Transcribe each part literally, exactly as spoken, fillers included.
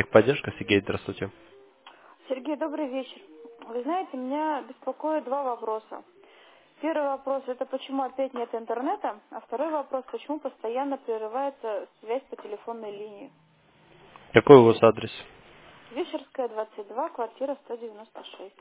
Техподдержка, Сергей, здравствуйте. Сергей, добрый вечер. Вы знаете, меня беспокоит два вопроса. Первый вопрос – это почему опять нет интернета, а второй вопрос – почему постоянно прерывается связь по телефонной линии. Какой у вас адрес? Вишерская, двадцать два, квартира сто девяносто шесть.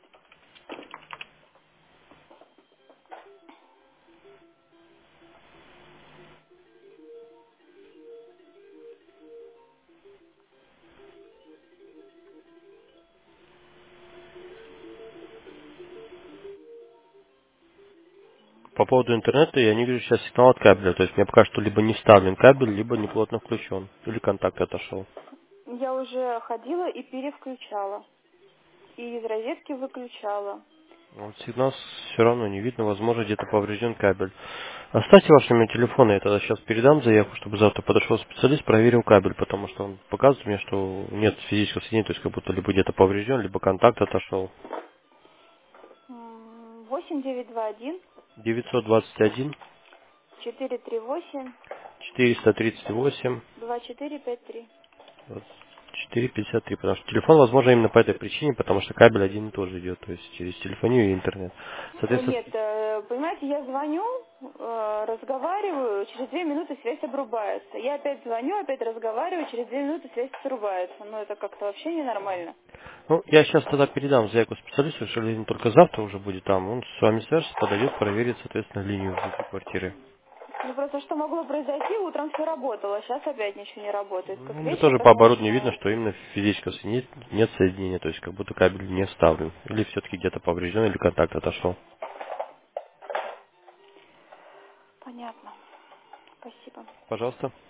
По поводу интернета я не вижу сейчас сигнал от кабеля. То есть мне пока что либо не вставлен кабель, либо неплотно включен. Или контакт отошел. Я уже ходила и перевключала, и из розетки выключала. Вот сигнал все равно не видно. Возможно, где-то поврежден кабель. Оставьте ваш номер телефона, я тогда сейчас передам заявку, чтобы завтра подошел специалист, проверил кабель, потому что он показывает мне, что нет физического соединения, то есть как будто либо где-то поврежден, либо контакт отошел. М, восемь девять два один девятьсот двадцать один четыре три восемь четыреста тридцать восемь два четыре пять три. четыре пятьдесят три, потому что телефон, возможно, именно по этой причине, потому что кабель один и тот же идет, то есть через телефонию и интернет. Э, Соответственно, Нет, э, понимаете, я звоню, э, разговариваю, через две минуты связь обрубается. Я опять звоню, опять разговариваю, через две минуты связь срубается. Ну, это как-то вообще ненормально. ну, я сейчас тогда передам заявку специалисту, что ли, только завтра уже будет там, он с вами свяжется, подойдет, проверит, соответственно, линию внутри квартиры. Ну, просто что могло произойти, утром все работало, сейчас опять ничего не работает. Ну, Как мне вечер, тоже по так оборудованию видно, начинает. что именно физического соединения нет, нет соединения, то есть как будто кабель не вставлен. Или все-таки где-то поврежден, или контакт отошел. Понятно. Спасибо. Пожалуйста.